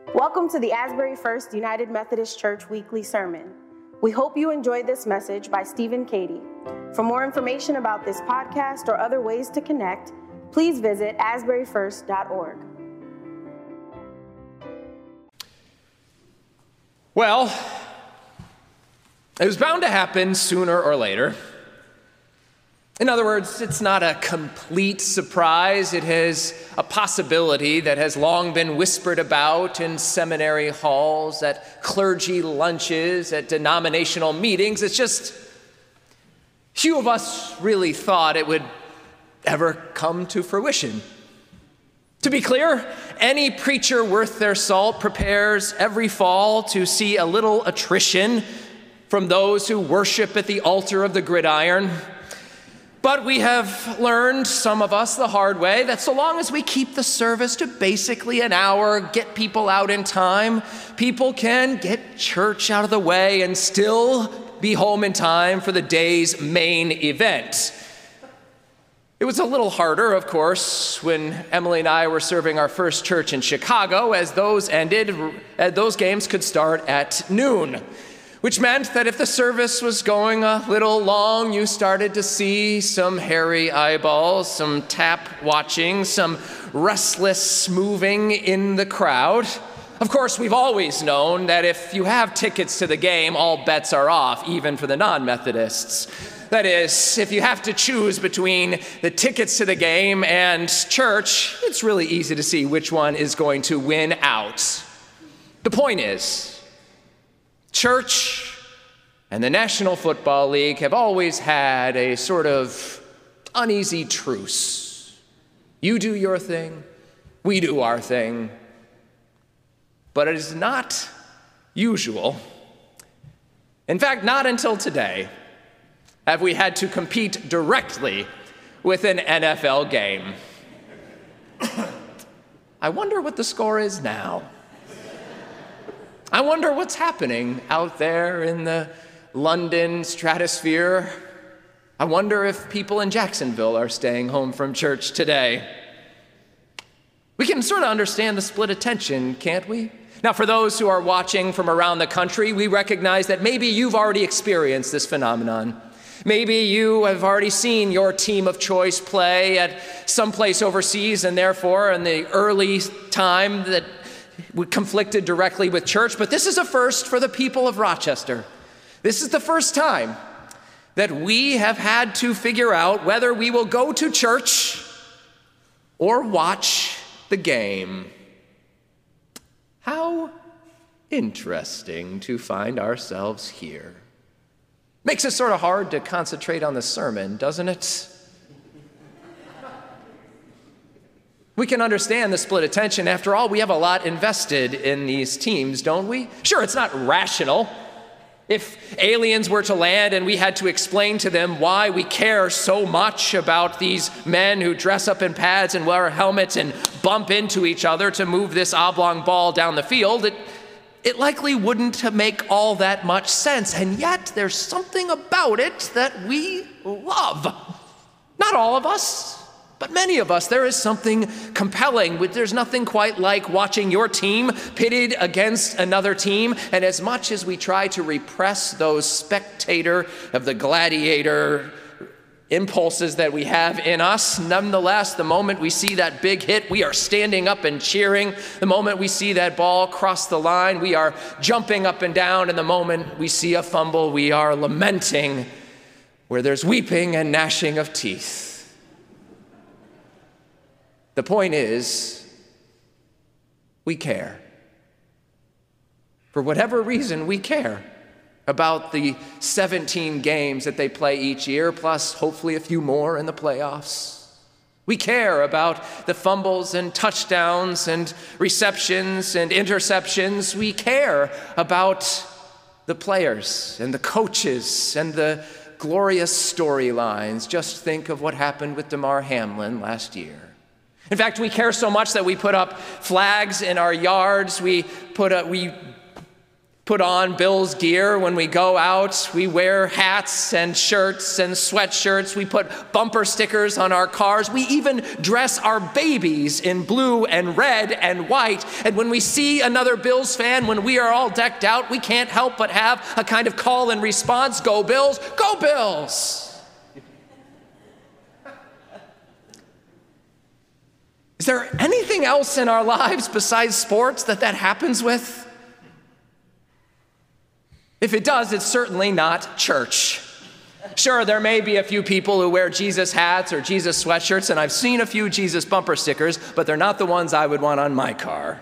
Welcome to the Asbury First United Methodist Church Weekly Sermon. We hope you enjoyed this message by Stephen Cady. For more information about this podcast or other ways to connect, please visit asburyfirst.org. Well, it was bound to happen sooner or later. In other words, it's not a complete surprise. It is a possibility that has long been whispered about in seminary halls, at clergy lunches, at denominational meetings. It's just few of us really thought it would ever come to fruition. To be clear, any preacher worth their salt prepares every fall to see a little attrition from those who worship at the altar of the gridiron. But we have learned, some of us the hard way, that so long as we keep the service to basically an hour, get people out in time, people can get church out of the way and still be home in time for the day's main event. It was a little harder, of course, when Emily and I were serving our first church in Chicago, as those games could start at noon. Which meant that if the service was going a little long, you started to see some hairy eyeballs, some tap watching, some restless moving in the crowd. Of course, we've always known that if you have tickets to the game, all bets are off, even for the non-Methodists. That is, if you have to choose between the tickets to the game and church, it's really easy to see which one is going to win out. The point is, church and the National Football League have always had a sort of uneasy truce. You do your thing, we do our thing. But it is not usual. In fact, not until today have we had to compete directly with an NFL game. I wonder what the score is now. I wonder what's happening out there in the London stratosphere. I wonder if people in Jacksonville are staying home from church today. We can sort of understand the split attention, can't we? Now, for those who are watching from around the country, we recognize that maybe you've already experienced this phenomenon. Maybe you have already seen your team of choice play at some place overseas, and therefore in the early time that we conflicted directly with church. But this is a first for the people of Rochester. This is the first time that we have had to figure out whether we will go to church or watch the game. How interesting to find ourselves here. Makes it sort of hard to concentrate on the sermon, doesn't it? We can understand the split attention. After all, we have a lot invested in these teams, don't we? Sure, it's not rational. If aliens were to land and we had to explain to them why we care so much about these men who dress up in pads and wear helmets and bump into each other to move this oblong ball down the field, it likely wouldn't make all that much sense. And yet, there's something about it that we love. Not all of us, but many of us. There is something compelling. There's nothing quite like watching your team pitted against another team. And as much as we try to repress those spectator of the gladiator impulses that we have in us, nonetheless, the moment we see that big hit, we are standing up and cheering. The moment we see that ball cross the line, we are jumping up and down. And the moment we see a fumble, we are lamenting, where there's weeping and gnashing of teeth. The point is, we care. For whatever reason, we care about the 17 games that they play each year, plus hopefully a few more in the playoffs. We care about the fumbles and touchdowns and receptions and interceptions. We care about the players and the coaches and the glorious storylines. Just think of what happened with Damar Hamlin last year. In fact, we care so much that we put up flags in our yards. We put put on Bills gear when we go out. We wear hats and shirts and sweatshirts. We put bumper stickers on our cars. We even dress our babies in blue and red and white. And when we see another Bills fan, when we are all decked out, we can't help but have a kind of call and response, "Go Bills, go Bills!" Is there anything else in our lives besides sports that happens with? If it does, it's certainly not church. Sure, there may be a few people who wear Jesus hats or Jesus sweatshirts, and I've seen a few Jesus bumper stickers, but they're not the ones I would want on my car.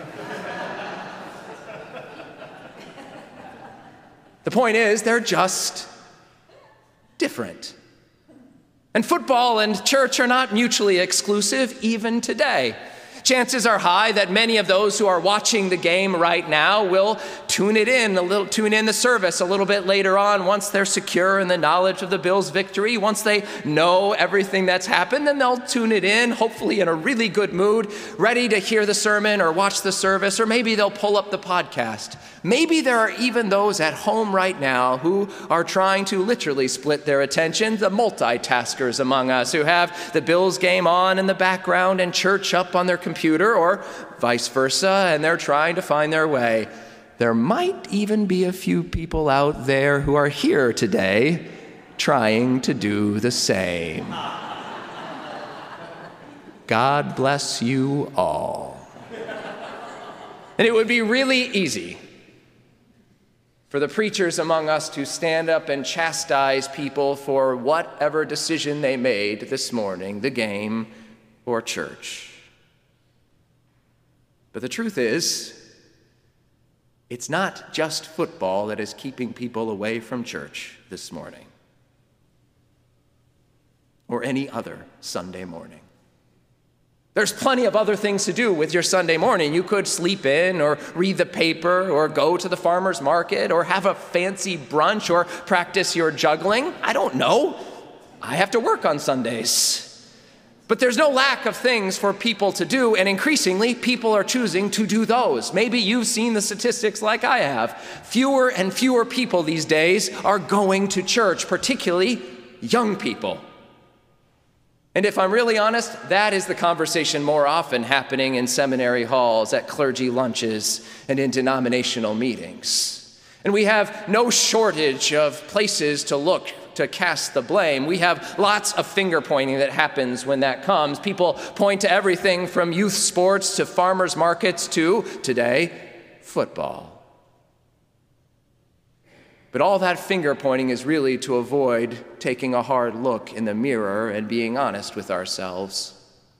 The point is, they're just different. And football and church are not mutually exclusive, even today. Chances are high that many of those who are watching the game right now will tune in the service a little bit later on once they're secure in the knowledge of the Bills' victory. Once they know everything that's happened, then they'll tune it in, hopefully in a really good mood, ready to hear the sermon or watch the service, or maybe they'll pull up the podcast. Maybe there are even those at home right now who are trying to literally split their attention, the multitaskers among us who have the Bills game on in the background and church up on their computer, or vice versa, and they're trying to find their way. There might even be a few people out there who are here today trying to do the same. God bless you all. And it would be really easy for the preachers among us to stand up and chastise people for whatever decision they made this morning, the game or church. But the truth is, it's not just football that is keeping people away from church this morning, or any other Sunday morning. There's plenty of other things to do with your Sunday morning. You could sleep in, or read the paper, or go to the farmer's market, or have a fancy brunch, or practice your juggling. I don't know. I have to work on Sundays. But there's no lack of things for people to do, and increasingly, people are choosing to do those. Maybe you've seen the statistics like I have. Fewer and fewer people these days are going to church, particularly young people. And if I'm really honest, that is the conversation more often happening in seminary halls, at clergy lunches, and in denominational meetings. And we have no shortage of places to look to cast the blame. We have lots of finger pointing that happens when that comes. People point to everything from youth sports to farmers markets to, today, football. But all that finger pointing is really to avoid taking a hard look in the mirror and being honest with ourselves,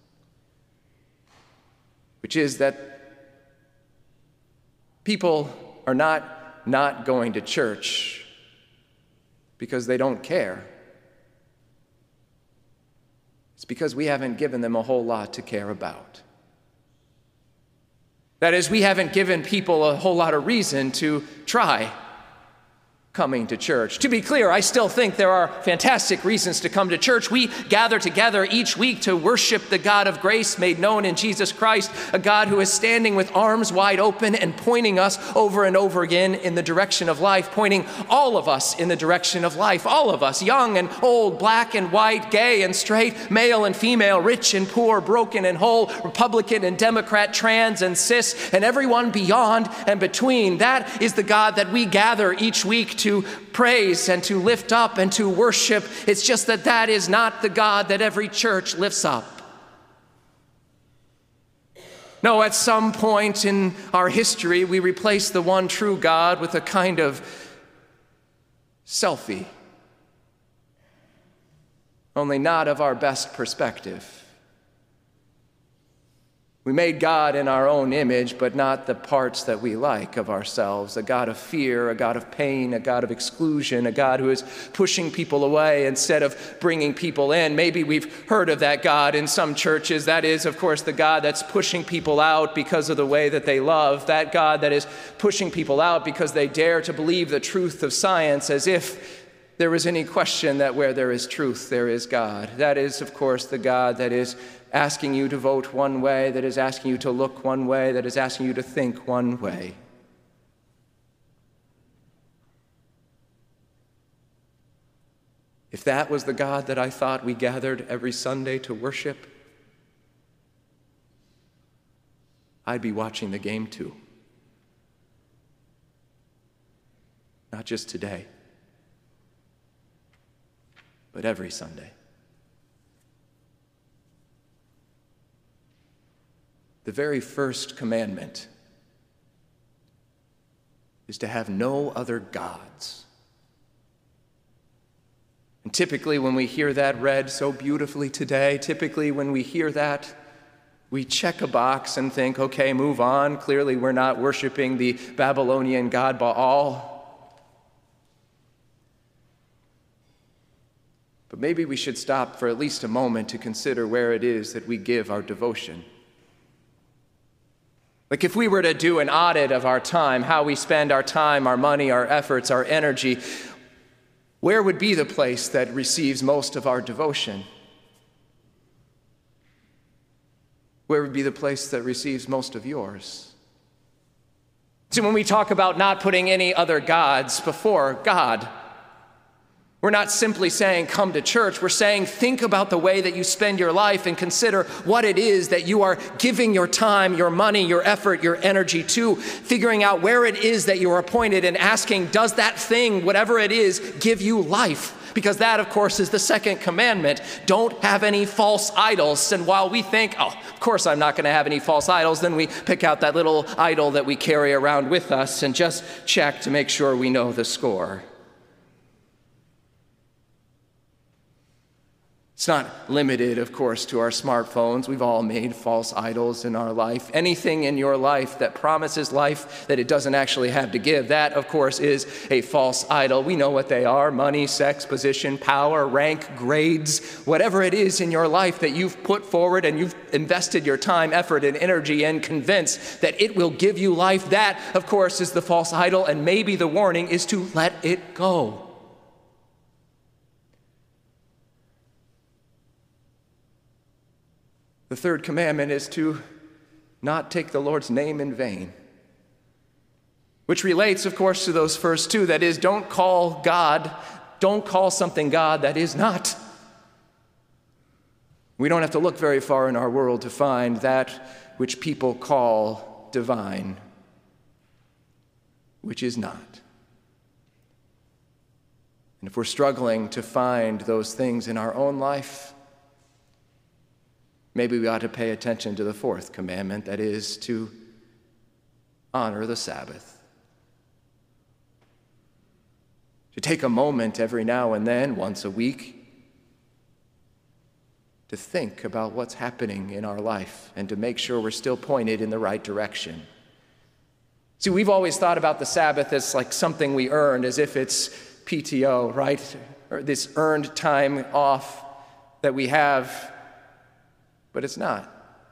which is that people are not going to church because they don't care. It's because we haven't given them a whole lot to care about. That is, we haven't given people a whole lot of reason to try coming to church. To be clear, I still think there are fantastic reasons to come to church. We gather together each week to worship the God of grace made known in Jesus Christ, a God who is standing with arms wide open and pointing us over and over again in the direction of life, pointing all of us in the direction of life, all of us, young and old, black and white, gay and straight, male and female, rich and poor, broken and whole, Republican and Democrat, trans and cis, and everyone beyond and between. That is the God that we gather each week to praise and to lift up and to worship. It's just that that is not the God that every church lifts up. No, at some point in our history, we replaced the one true God with a kind of selfie, only not of our best perspective. We made God in our own image, but not the parts that we like of ourselves. A God of fear, a God of pain, a God of exclusion, a God who is pushing people away instead of bringing people in. Maybe we've heard of that God in some churches. That is, of course, the God that's pushing people out because of the way that they love. That God that is pushing people out because they dare to believe the truth of science, as if there was any question that where there is truth, there is God. That is, of course, the God that is asking you to vote one way, that is asking you to look one way, that is asking you to think one way. If that was the God that I thought we gathered every Sunday to worship, I'd be watching the game too. Not just today, but every Sunday. The very first commandment is to have no other gods. And typically when we hear that read so beautifully today, typically when we hear that, we check a box and think, okay, move on. Clearly we're not worshiping the Babylonian god Baal. But maybe we should stop for at least a moment to consider where it is that we give our devotion. Like if we were to do an audit of our time, how we spend our time, our money, our efforts, our energy, where would be the place that receives most of our devotion? Where would be the place that receives most of yours? So when we talk about not putting any other gods before God, we're not simply saying come to church. We're saying think about the way that you spend your life and consider what it is that you are giving your time, your money, your effort, your energy to, figuring out where it is that you are appointed and asking, does that thing, whatever it is, give you life? Because that, of course, is the second commandment. Don't have any false idols. And while we think, oh, of course I'm not going to have any false idols, then we pick out that little idol that we carry around with us and just check to make sure we know the score. It's not limited, of course, to our smartphones. We've all made false idols in our life. Anything in your life that promises life that it doesn't actually have to give, that, of course, is a false idol. We know what they are: money, sex, position, power, rank, grades, whatever it is in your life that you've put forward and you've invested your time, effort, and energy and convinced that it will give you life. That, of course, is the false idol, and maybe the warning is to let it go. The third commandment is to not take the Lord's name in vain, which relates, of course, to those first two. That is, don't call something God that is not. We don't have to look very far in our world to find that which people call divine, which is not. And if we're struggling to find those things in our own life, maybe we ought to pay attention to the fourth commandment, that is to honor the Sabbath. To take a moment every now and then, once a week, to think about what's happening in our life and to make sure we're still pointed in the right direction. See, we've always thought about the Sabbath as like something we earned, as if it's PTO, right? Or this earned time off that we have. But it's not.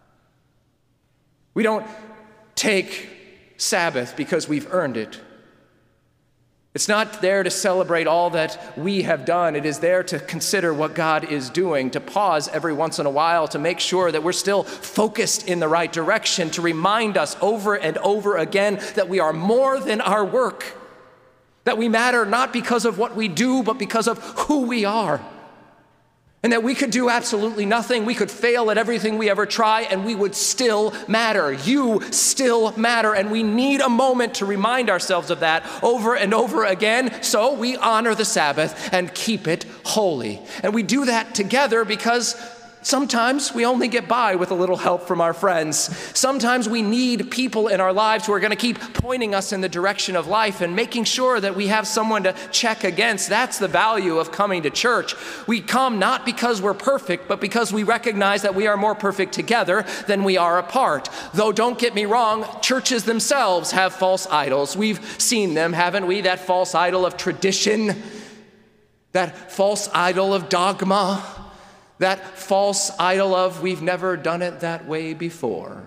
We don't take Sabbath because we've earned it. It's not there to celebrate all that we have done. It is there to consider what God is doing, to pause every once in a while, to make sure that we're still focused in the right direction, to remind us over and over again that we are more than our work, that we matter not because of what we do, but because of who we are. And that we could do absolutely nothing. We could fail at everything we ever try, and we would still matter. You still matter, and we need a moment to remind ourselves of that over and over again. So we honor the Sabbath and keep it holy. And we do that together because sometimes we only get by with a little help from our friends. Sometimes we need people in our lives who are going to keep pointing us in the direction of life and making sure that we have someone to check against. That's the value of coming to church. We come not because we're perfect, but because we recognize that we are more perfect together than we are apart. Though don't get me wrong, churches themselves have false idols. We've seen them, haven't we? That false idol of tradition, that false idol of dogma, that false idol of we've never done it that way before.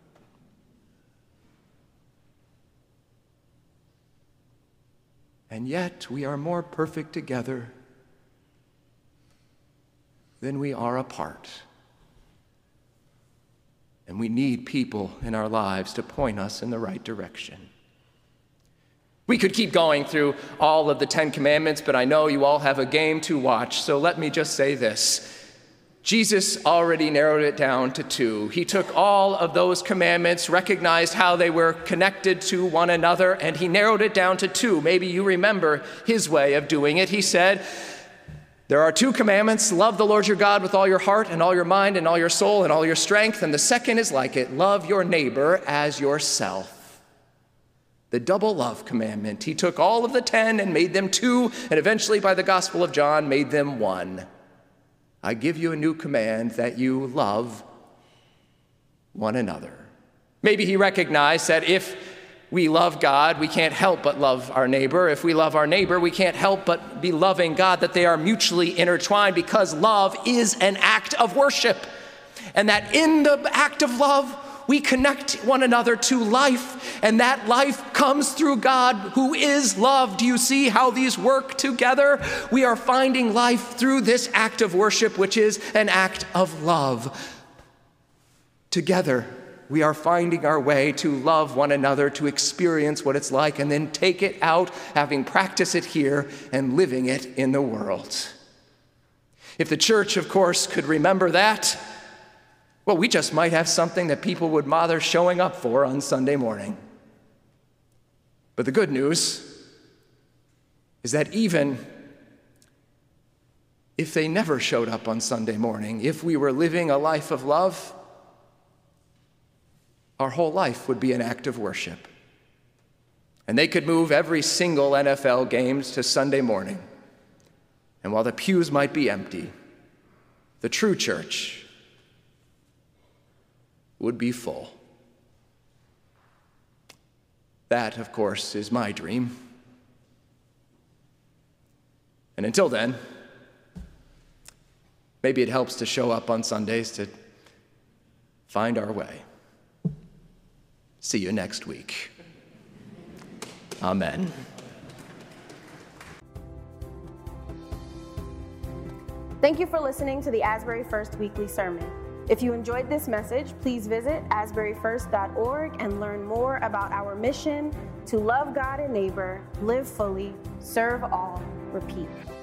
And yet we are more perfect together than we are apart. And we need people in our lives to point us in the right direction. We could keep going through all of the 10 Commandments, but I know you all have a game to watch, so let me just say this. Jesus already narrowed it down to 2. He took all of those commandments, recognized how they were connected to one another, and he narrowed it down to 2. Maybe you remember his way of doing it. He said, there are 2 commandments. Love the Lord your God with all your heart and all your mind and all your soul and all your strength. And the second is like it, love your neighbor as yourself. The double love commandment. He took all of the 10 and made them 2, and eventually by the Gospel of John made them 1. I give you a new command, that you love one another. Maybe he recognized that if we love God, we can't help but love our neighbor. If we love our neighbor, we can't help but be loving God, that they are mutually intertwined, because love is an act of worship. And that in the act of love, we connect one another to life, and that life comes through God, who is love. Do you see how these work together? We are finding life through this act of worship, which is an act of love. Together, we are finding our way to love one another, to experience what it's like, and then take it out, having practiced it here and living it in the world. If the church, of course, could remember that, well, we just might have something that people would bother showing up for on Sunday morning. But the good news is that even if they never showed up on Sunday morning, if we were living a life of love, our whole life would be an act of worship. And they could move every single NFL game to Sunday morning. And while the pews might be empty, the true church would be full. That, of course, is my dream. And until then, maybe it helps to show up on Sundays to find our way. See you next week. Amen. Thank you for listening to the Asbury First Weekly Sermon. If you enjoyed this message, please visit asburyfirst.org and learn more about our mission to love God and neighbor, live fully, serve all, repeat.